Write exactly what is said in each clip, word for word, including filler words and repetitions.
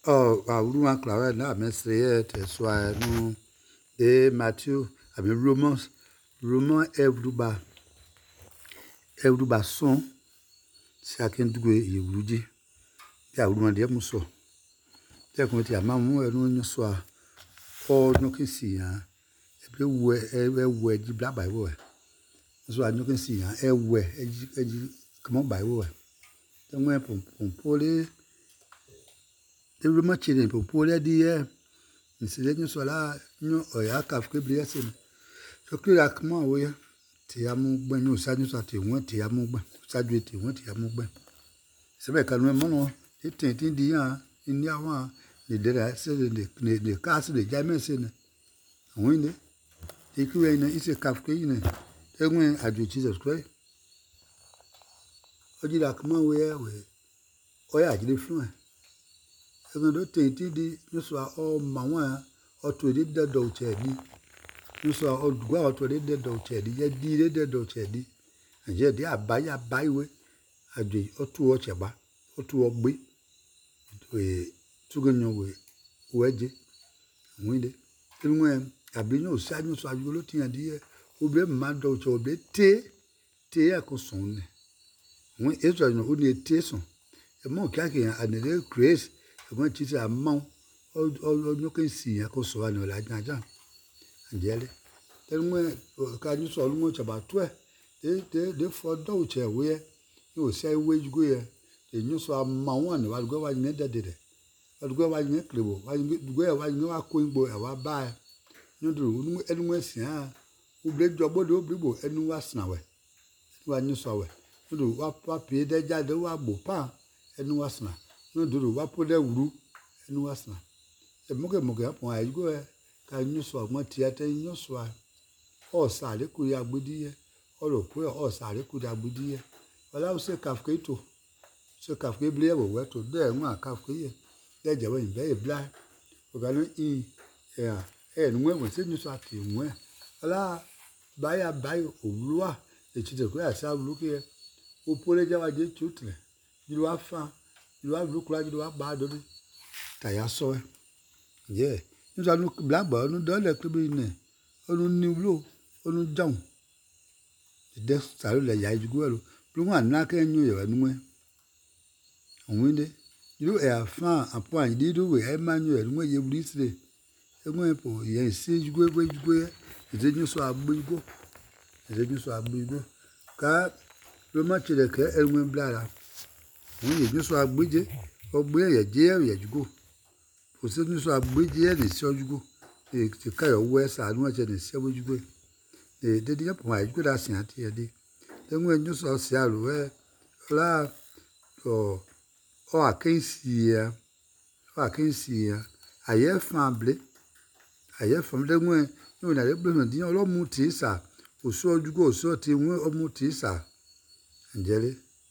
Oh, Auruma Clara, na Messiah, Soa, no, de Matthew, I mean, Romans, Roman Evruba, Evruba son, Sakin Dugue, Yuji, Auruma de Muso. There come to a mamma, and no soa, or no can see, everywhere, everywhere, you black by way. So I no can see, everywhere, come on by way. Then went from Poli. The Roma children, Popola dear, Miscellaneous Sola, no, or Yakaf Kibliasin. So clear like my way, Tiamu, when you sadness at you want Tiamu, Sadwit, you want Tiamu. So I can remember it in the year in Yawa, the dead I said the castle, the Jamison. Windy, the Ukraine is a Kafkain. Then when I do Jesus Christ. Or did I come away? Oh, yeah, the fluent. Ẹgbẹ́ tó tètè di nísọ ọmọ ọtọ èdè dẹdọ ọ̀chẹ̀dí nísọ ọdùgbà ọtọ èdè dẹdọ ọ̀chẹ̀dí yẹ di èdè dẹdọ ọ̀chẹ̀dí ẹ̀jẹ̀ dí àbáyé àbáyé àjò ọtọ ọ̀chẹ̀bá ọtọ ọgbẹ́ túgẹ̀nyọ̀ wẹ̀ẹ́jẹ̀ àwọn èdè ẹnu ẹ̀ àbíyàn òsì àjọsọ àjò ló tìyàn di yẹ obìnrin mma dọ ọ̀chẹ̀ obìnrin tẹ́ tẹ́ ẹ̀kọ́ sùn ní àwọn èso àjọ ó ní etí sùn ẹ̀mọ́ kíákìá àdìrẹ́ kírẹ́sì. When she's a mount, or you can see a cosoano like Najan and jelly. Then when can you so much about twelve? They they for Doche where you say wage go here. The news of Mawan, I'll go and never did it. I'll go and make little. Why you know a queen boy, I will buy. You do anywhere, who break your body, people, and was now. When you saw it, you do what pay the jaddo, Bopa, and was now. No do what put the woo and was not. A mugger mugger up why you go. Can you swap my theatre in your swine? Or Sally could have budia, or queer or Sally could have budia. Well, I will say Kafkato. So Kafka blew where to there, my Kafka. That's a way very black. We're going to eat. Yeah, and when we send you something, where? Allah, buy a buy of Lua, the children where I shall look here. Who put a Java did chutler. You have fun. You have look like you have bad. Taya saw it. Yeah, you shall look blackbird, no dollar to be in there. Oh, no new blue, oh, no down. The death started like Yajuguero. Blue one, knock and you anyway. On windy, you are far a point, did you wear Emmanuel and where you breathe today? A weapon, yes, see you go where you go. Is it you saw a big go? Is it you saw a big go? Car, so much of the care and went bladder. When you just saw a bridge, or where you dare you go. For certain so a bridge, and so you go. The kind of west are much and so you go. They did up why good as yet here. Then when you saw Seattle, where, la, or, or I can see here, or I can see here, I hear family. I hear from them when you know, the all mutisa, who saw you go, so till we or mutisa. And jelly.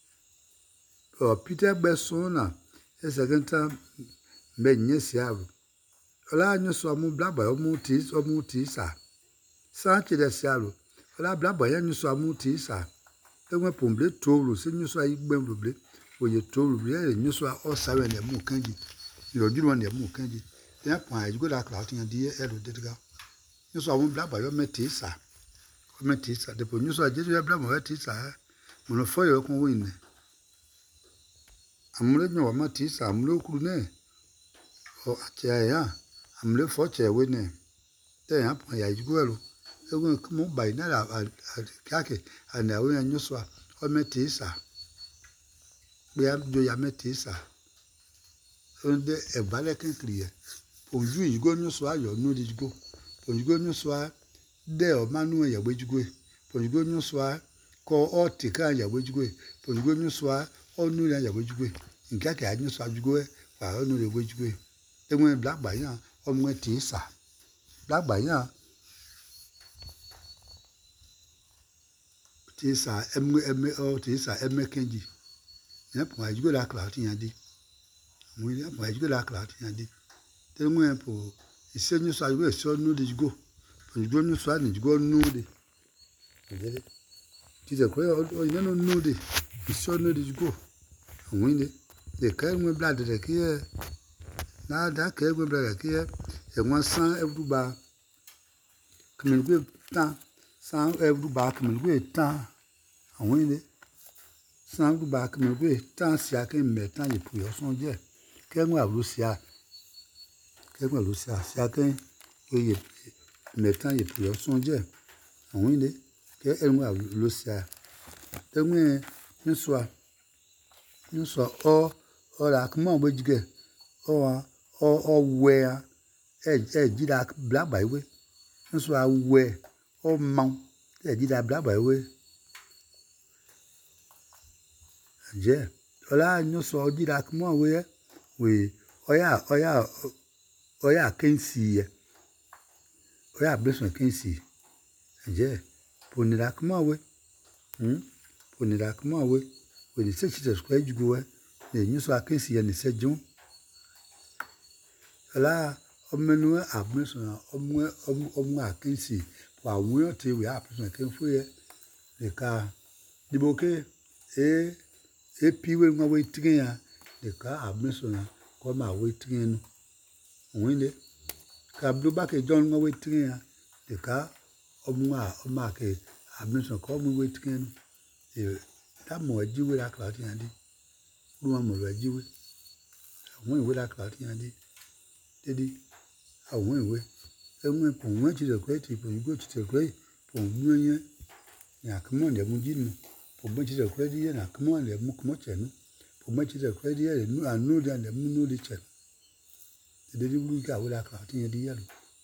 Or Peter Bessona, a second time, made yes, yav. Ola you saw more black by mutis or mutisa. Sanchi the shallow. Ola black by you saw mutisa. Then when Pumble told you, send you saw you bembly, when you told me, and you saw all seven and more candy. You don't want them more candy. Then I go like clouting a dear elder did go. You saw one black by your metisa. Metisa, the producer did you have black by tisa. When a fire can win. I'm letting you my teeth, I'm looking there. Oh, yeah, I'm looking for chair with them. Then up my age girl. They will come up by night at khaki and I will use what or metisa. We have do your metisa. And a ballet can clear. For you, you go no swag, you know this go. For you go no swag, there or manual your wage go. For you go no swag, call all take out your wage go. For you go no swag. Oh, no, I wish you in Kaka, I knew so you go, I know the wage way. Then went black by now, on my tisa. Black by now. Tisa, M. M. O. Tisa, M. Kenji. Yep, why you go like clouting, I did. William, why you go like clouting, I did. Then went for he said, you saw you so know that you go. When you go no swag, you go know the. Tis a queer old, you don't know the. You so know that you go. And when they came with blood, they care. na da ke gbe bra ke e won san everuba kemi gbe tan san everuba kemi gbe tan àwọn ile san everuba kemi gbe tan si akin metan ye pu yo son je ke won aru si a ke won aru si a si akin ye metan ye pu yo son je àwọn ile ke e won aru si a te won ni so a ni so o o la kmo bo jige o o o we a e e jira black by we so a we o ma e jira black by we je ola no so jira kmo we we oya oya oya kensi e oya blessing kensi je ponira kmo we hm ponira kmo we we ni se Jesus kwa jugo we ni so akensi e ni se jun la omenu abmission omu omu akensi wa won te we abmission ken fu ye le ka diboke e e piwe nwa we tin ya le ka abmission ko ma we tin nu won le ka blu ba ke john nwa we tin ya le ka omu a o ma ke abmission ko mu we tin nu e ta mo jiwe la ka tin andi ru mo lo jiwe won we la ka tin andi dedi àwọn ìwé ẹ̀wọ̀n pọ̀ wọ́n ti rẹ̀ pé ti pọ̀ ìgbó ti rẹ̀ pé pọ̀ gbọ́n yẹn ní àkọ́mọ́ lẹ̀ mú jínú pọ̀ gbọ́n ti rẹ̀ pé díẹ̀ ní àkọ́mọ́ lẹ̀ mú kọ́mọ́ tẹ̀nu pọ̀ gbọ́n ti rẹ̀ pé díẹ̀ rẹ̀ nú àánú rẹ̀ lẹ̀ mú nú lè tẹ̀nu dedi wúlò ìgbà wọlé akọ̀ àti yẹn díẹ̀ lọ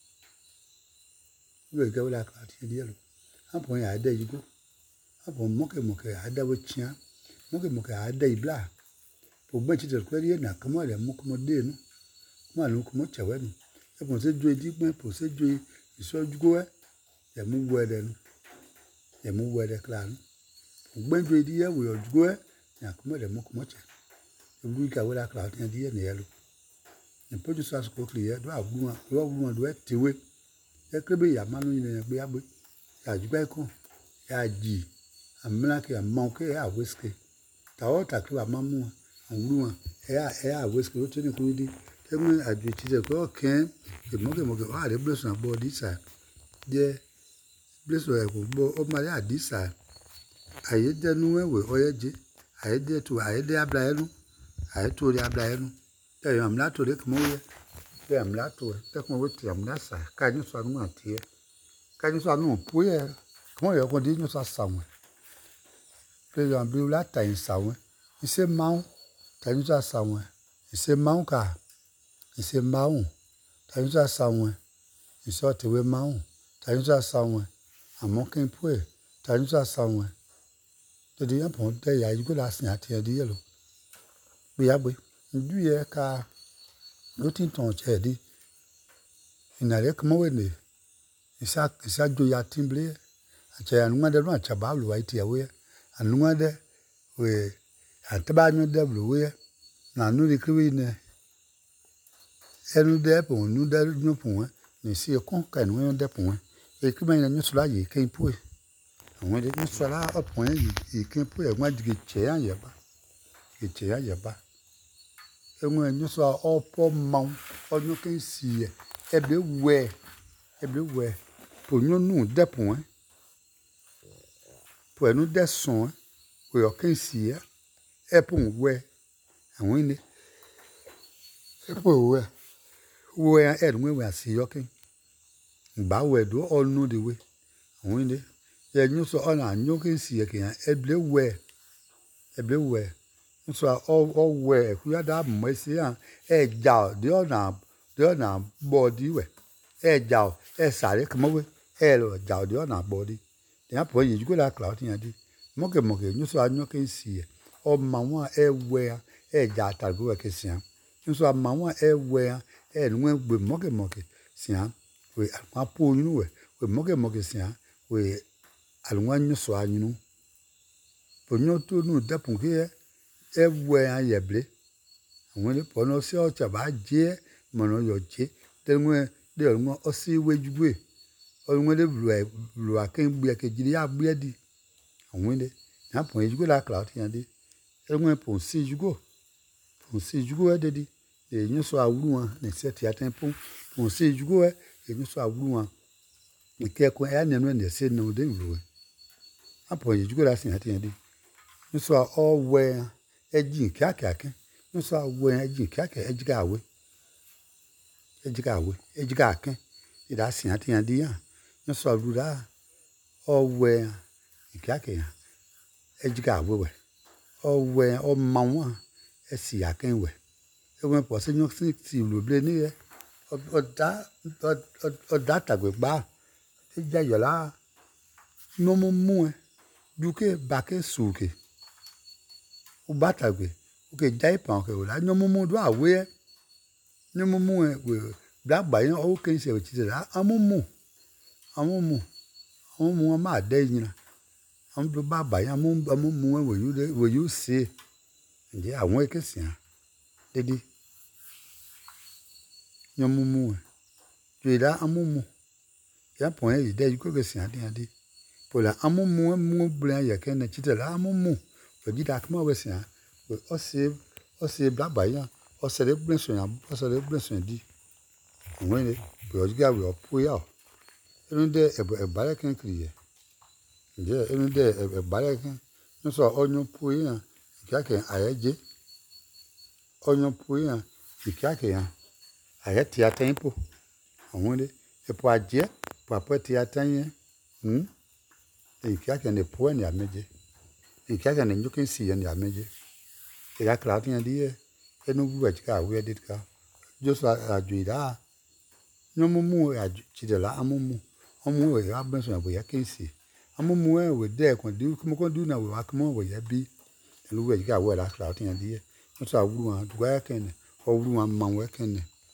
wúlò ìgbà wọlé akọ̀ àti yẹn díẹ̀ lọ àpọ̀ yẹn àdá ìgbó àpọ̀ mọ́kẹ̀mọ́kẹ̀ àdá wọ́n tiẹ́ mọ́kẹ̀mọ́kẹ̀ àdá ìblà pọ̀ gbọ́n ti rẹ̀ pé díẹ̀ ní àkọ́mọ́ lẹ̀ mú kọ́mọ́ dé nu ma lu ko mo chewe nu e bon se jo edigbe po se jo isojugo e e mu wede nu e mu wede kla nu gbe jo edi ye we ojugo e ya ko mo le mo ko mo che e lu ka we la kla tin di ye ne ye lu e po ju sa ko kli ye do agbu wa do agbu wa do e tiwe e krebe ya manu ni gbe agbe ya jugba ko ya ji amla ke amon ke ya whiskey ta o ta kla mamu awuru wa e ya e ya whiskey o tini ko di ẹgbẹ́ àjò ìtìsẹ̀ kọ́ kẹ́ń ìmọ̀kẹ́mọ̀kẹ́ wà á blessing àbọ̀ dísà jẹ́ blessing ẹ̀kọ́ gbọ́ ọmọ ayé àdísà àyédẹ́nu ẹ̀wẹ̀ ọ̀yẹ́jẹ́ àyédẹ́tu àyédẹ́ abla ẹnu àyétò rí abla ẹnu ẹ̀yọ̀ àmì látò rẹ̀ kọ́mọ́ yẹ ẹ̀ àmì látò ẹ̀ tẹ́kùn owó ti àmì lásà káyọ̀ sọ àánú àti ẹ̀ káyọ̀ sọ àánú òpó yẹ kọ́mọ́ yẹ kọ́ dé yọ̀ sọ àsàwọ̀n pẹ̀lú àbí látàyìn sàwọ̀n iṣẹ́ máa ń tàyọ̀ sọ àsàwọ̀n iṣẹ́ máa ń kà ise maun tàyún sa sawon iso tewe maun tàyún sa sawon amokin pue tàyún sa sawon to de yan pon de ya igo la sin ati edi yelo bi ya gbe ndu ye ka lo tin ton che di inare kmo we ne isa isa jo ya timble ache anu de no acha ba lu wa ti yawe anu de we ataba nyu de blu we na nu ri kri ne ẹnu dẹ pọn nu dẹ nu pọn ní sí ẹkún ka ẹnu yẹn dẹ pọn èkí mẹyìn ẹni sọlá yìí kẹyìn pọ ẹ àwọn ẹni ní sọlá ọpọn yẹn yìí kẹyìn pọ ẹ wọn adìgẹ tsẹ yẹn yẹba tsẹ yẹn yẹba ẹwọn ẹni sọ ọpọ mọ ọdún kẹyìn sí ẹ ẹbẹ wẹ ẹbẹ wẹ pọ nyọnu dẹ pọn ẹ pọ ẹnu dẹ sùn ẹ wẹ ọkẹyìn sí ẹ ẹ pọ wẹ àwọn ẹni ẹ pọ wẹ. We are at when we are see yoking. Bow do all know the way. Windy, there you so on a yoking see again, a blue way, a blue way. So all all way, we had up my see, a jow, the honor, the honor body way. A jow, a sally come away, a jow, the honor body. The apple you go like cloud in a day. Moke moke, you so I yoking see. Oh, mamma, a wear, a jata go a kissing. You saw mamma, a wear. ẹ nu wọn gbé mọkẹmọkẹ sìá wẹ àwọn apò oyún wẹ wẹ mọkẹmọkẹ sìá wẹ àwọn anyọsọ anyinú pọnyọ tó nù dẹpọn kí ẹ ẹ wẹ ayẹblẹ àwọn ẹni pọnọ sí ọtsà bá jẹ mọnà yọ jẹ tẹnuwẹ dẹ ọlọmọ ọsí wẹjúgbẹ ọlọmọ dẹ lùwẹ lùwà kẹgbẹ kẹjìlẹ yà gbẹ di àwọn ẹni yà pọn yẹjúgbẹ la kàlà ọtí yẹn di ẹnuwẹ pọn sí yúgọ pọn sí yúgọ ẹ dẹdi e nyo so awuru an ne se ti aten pon pon se jugo e e nyo so awuru an e ke ko ya ne no ne se no de nru apo ye jugo la sin aten di nyo so o we e jin kya kya ken nyo so we e jin kya kya e jiga we e jiga we e jiga ken e da sin aten di ya nyo so awuru da o we kya kya e jiga we we o we o ma won e si aken we e won po se nyo si ti lo ble ni e o da o da tagbe gba e ja yo la no mo mu e duke ba ke suke o ba tagbe o ke ja ipan ke o la no mo mu do awe no mo mu e we bla gba yan o ke se o ti la amumu amumu amumu ma de yin am do ba ba yan amumu amumu we you de we you see nje àwọn ekesin dedi nyomumu tuida amumu ya pon e de ko ke sin ade ade pola amumu mu bla ya ke na chitela amumu we di da kma we sin o se o se bla ba yan o se le blessing ya o se le blessing di àwọn ni pe o ga we o po ya enu de e ba le ken kriye nje enu de e ba le ken no so onyo po yan kya ke ayeje onyo po yan kya ke yan aye ti aten po àwọn de e po aje po apo ti aten yen hm e kya ke ne po ni ameje e kya ke ne nyokin si yan ameje e ga kra tin di e enu bu e ka we dit ka jo so ajuida nyomumu e ti de la amumu omu e ga ben so bo ya kinsi amumu e we de kon di ko ko du na we wa ko we ya bi elu we ga we la kra tin di e so awuru an du ga ken o wuru an ma we ken